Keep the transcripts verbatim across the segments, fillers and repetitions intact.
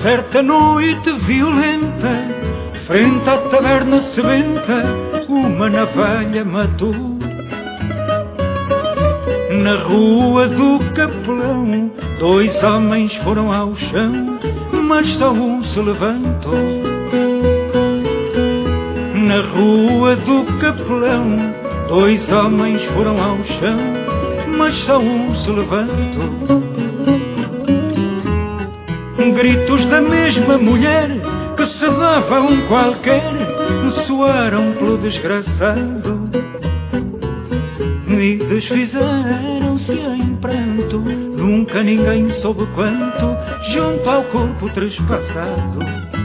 Certa noite violenta, frente à taberna sebenta, uma navalha matou. Na rua do Capelão, dois homens foram ao chão, mas só um se levantou. Na rua do Capelão, dois homens foram ao chão, mas só um se levantou. Gritos da mesma mulher que se dava a um qualquer soaram pelo desgraçado e desfizeram-se em pranto. Nunca ninguém soube quanto, junto ao corpo trespassado.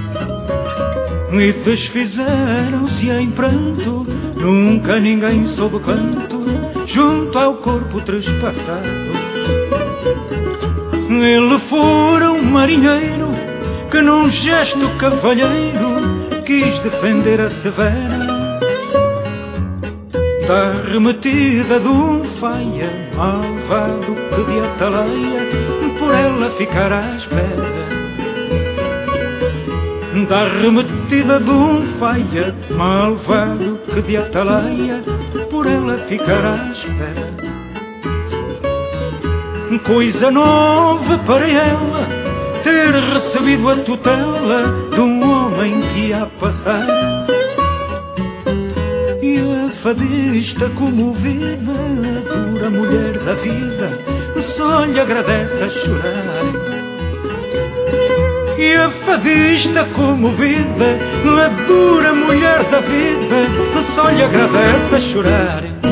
E desfizeram-se em pranto, nunca ninguém soube quanto, junto ao corpo trespassado. Ele fora um marinheiro que num gesto cavalheiro quis defender a severa da arremetida de um faia malvado que de atalaia por ela ficar à espera. Da arremetida de um faia malvado que de atalaia por ela ficar à espera. Coisa nova para ela ter recebido a tutela de um homem que ia passar. E a fadista comovida, a dura mulher da vida, só lhe agradece a chorar. E a fadista comovida, a dura mulher da vida, só lhe agradece a chorar.